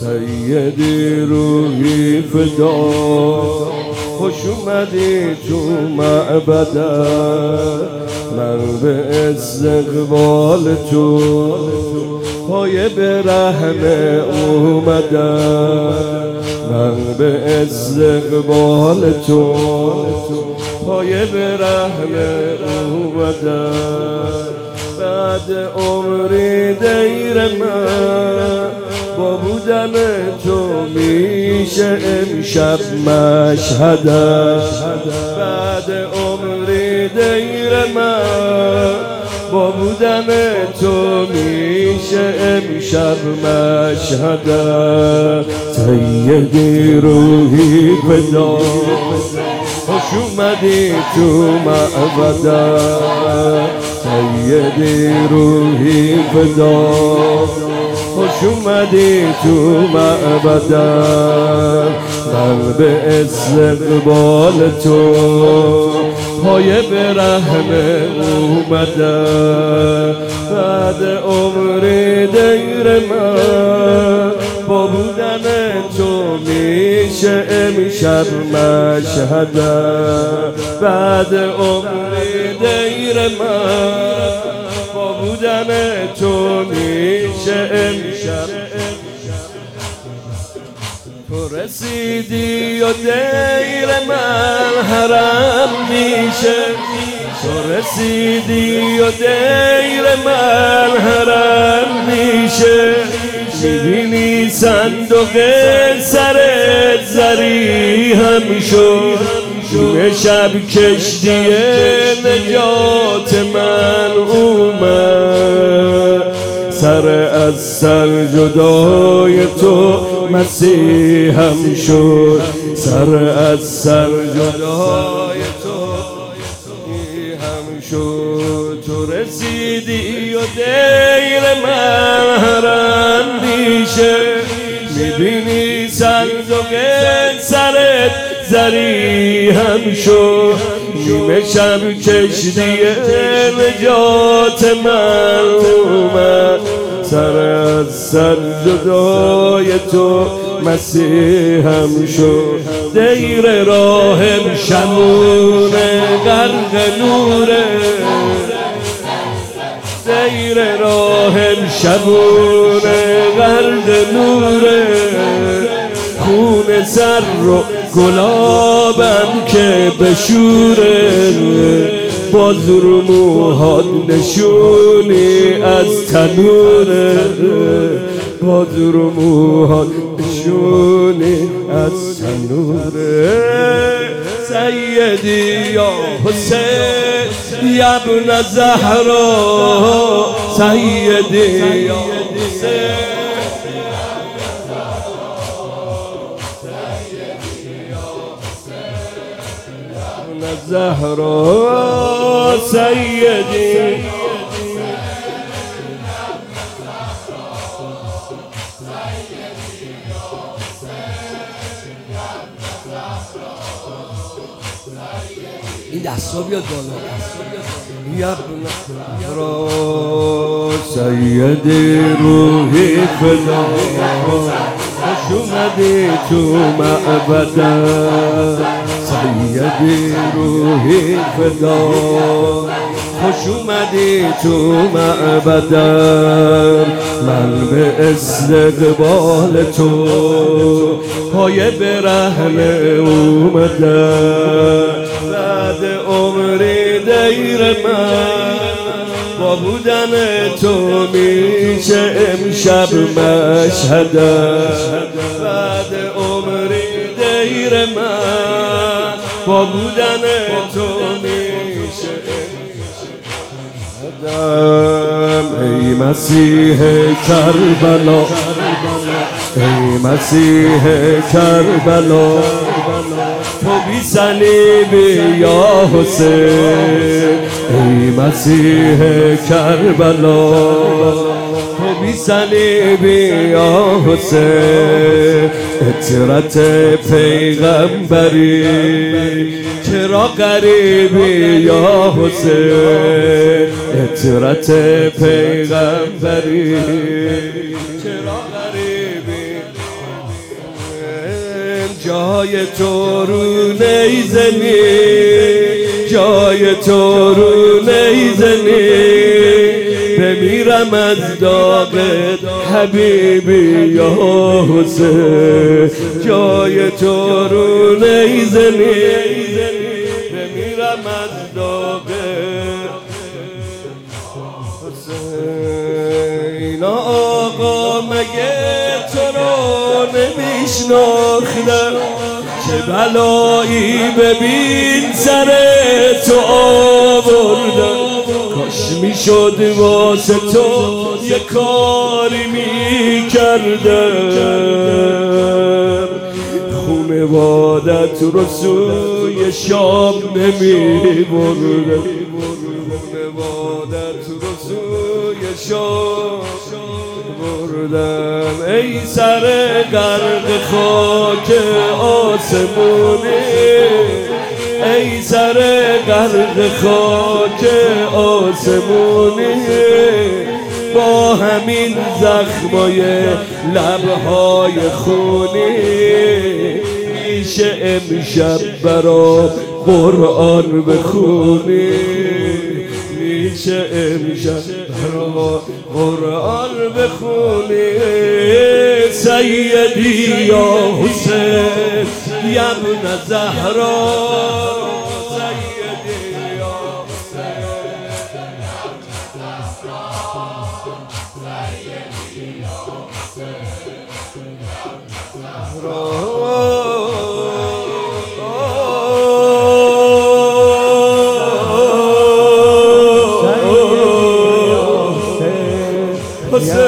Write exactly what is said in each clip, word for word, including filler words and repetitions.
سیدی روحی فدا، خوش اومدی تو معبدت، من به استقبال تو پای برهنه اومدم، من به استقبال تو پای برهنه اومدم. بعد عمری دیر من با بودن تو میشه امشب مشهدم، بعد عمری دیر من با بودن تو میشه امشب مشهدم. سیدی روحی فدا، خوش اومدی تو معبدت، سیدی روحی فدا، خوش اومدی تو معبدت، من به استقبال تو پای برهنه اومدم. بعد عمری دیر من با بودن تو میشه امشب مشهدم، بعد عمری دیر من با بودن تو میشه امشب. تو رسیدی و دیر من حرم میشه، تو رسیدی و دیر من حرم میشه، میبینی صندوق سرت زری هم شد، نیمه شب کشتی نجات من اومد، سر از سر جدای تو مسیحم شد، سر از سر جدای تو هم شد. تو رسیدی و دیر من حرم میشه، میبینی صندوق سرت زری هم شد، نیمه شب کشتی نجات من اومد، سر از سر جدای تو مسیحم شد. دیر راهم شمونه غرق نوره، دیر راهم شمونه غرق نوره، خون سر رو گلابم که بشوره، باز رو موهات نشونی از تنوره، باز رو موهات نشونی از تنوره. سیدی یا حسین یا ابن زهرا، سیدی یا حسین زهرا، سیدی این دستا بیاد بالا. سیدی روحی فدا، خوش اومدی تو معبدت، سیدی روحی فدا، خوش اومدی تو معبدت، من به استقبال تو پای برهنه اومدم. بعد عمری دیر من با بودن تو میشه امشب مشهدم، بعد عمری دیر من با بودن تو میشه مشهدم. ای مسیح کربلا، ای مسیح کربلا، تو بی صلیبی یا حسین، ای مسیح کربلا، تو بی صلیبی یا حسین، اطرت پیغمبری چرا غریبی یا حسین، اطرت پیغمبری چرا غریبی جای تو رو نیزنی، جای تو رو نیزنی، بمیرم از داغت حبیبی یا حسین. جای تو رو نیزنی، بمیرم از داغت حسین. آقا مگه تو رو نمیشناختم؟ چه بلایی ببین سر تو آوردم. کاش میشد واسه تو یه کاری میکردم، خونوادت رو سوی شام نمیبردم، خونوادت رو سوی شام بردم. ای سر غرق خاک آسمونی، ای سر غرق خاک آسمونی، با همین زخمای لبهای خونی، میشه امشب برا قرآن بخونی، میشه امشب برا قرآن بخونی. سیدی یا حسین یا ابن زهرا، سیدی یا حسین یا ابن زهرا، سیدی یا حسین یا ابن زهرا.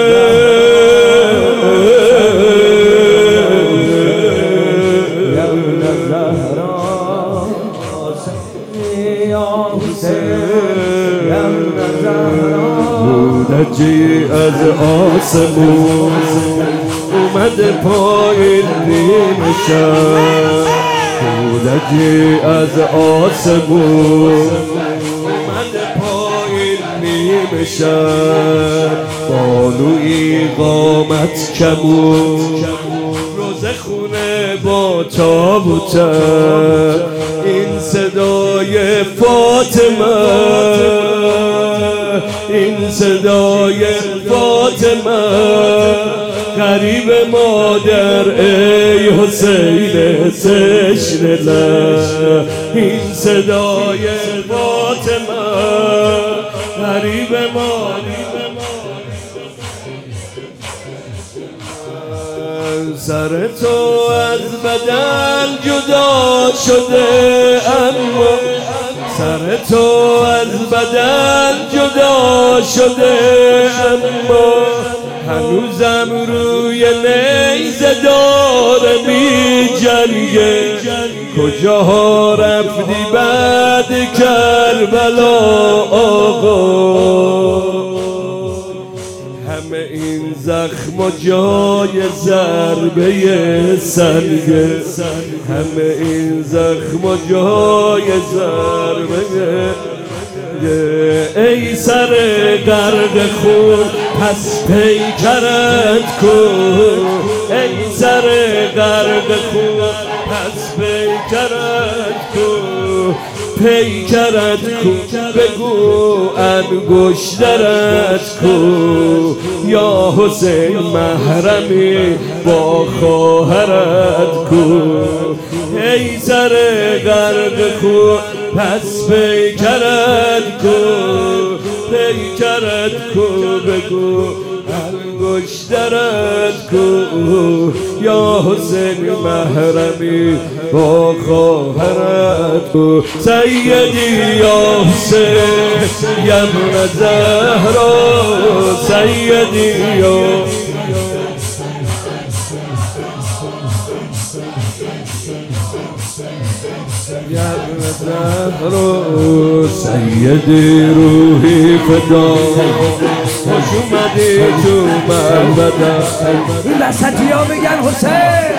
بودجی از آسمون اومد پایین نیمه شب، بودجی از آسمون اومد پایین نیمه شب، بانوی قامت کمون روزه خونه با تابوته، این صدای فاطمه، این صدای فاطمه، غریب مادر ای حسین تشنه لب، این صدای فاطمه، غریب مادر. سر تو از بدن جدا شده، اما سر تو از بدن جدا شده، اما هنوزم روی نیزه داره می جنگه. کجاها رفتی بعد کربلا آقا؟ همه این زخم و جای ضربه سنگه، همه این زخم و جای ضربه. ای سر غرق خون پس پیکرت کن، ای سر غرق خون پس پیکرت کن، پیکرت کن بگو انگشترت کن، یا حسین محرمی با خواهرت کن. ای سر غرق خون پس پیکرت کن، پیکرت کن بگو انگشترت کن، یا حسین محرمی با خواهرت کن. سیدی یا حسین یا ابن زهرا، سیدی یا یا ابن زهرا، سیدی روحی فدا، خوش اومدی تو معبدم. این وسطی ها بگن حسین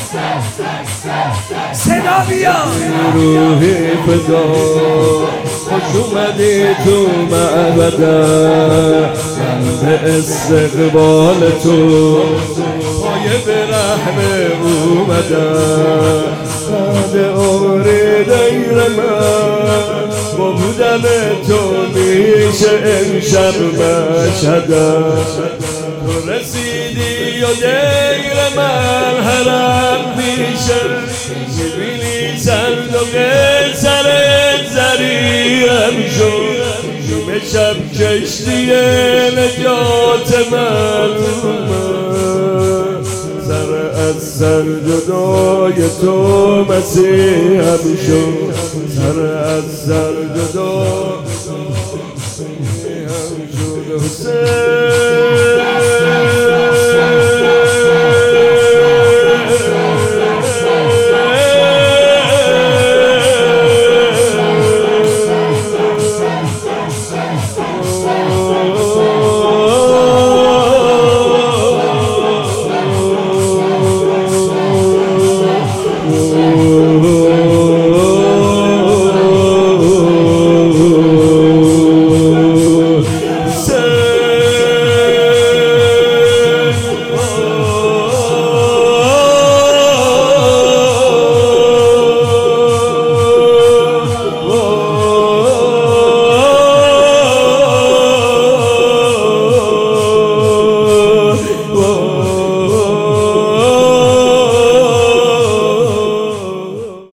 صدا بیا. روحی فدا، خوش اومدی تو معبدم، من به استقبال تو پایه برهنه اومدم. بعد عمری دیر من با بودن تو میشه امشب مشهدم. تو رسیدی و دیر من حرم میشه، میبینی صندوق سر زریم شد. نیمه شب کشتی نجات من سر از سر جدای تو مسیحم شد. سر از سر جدای مسیحم شد. حسین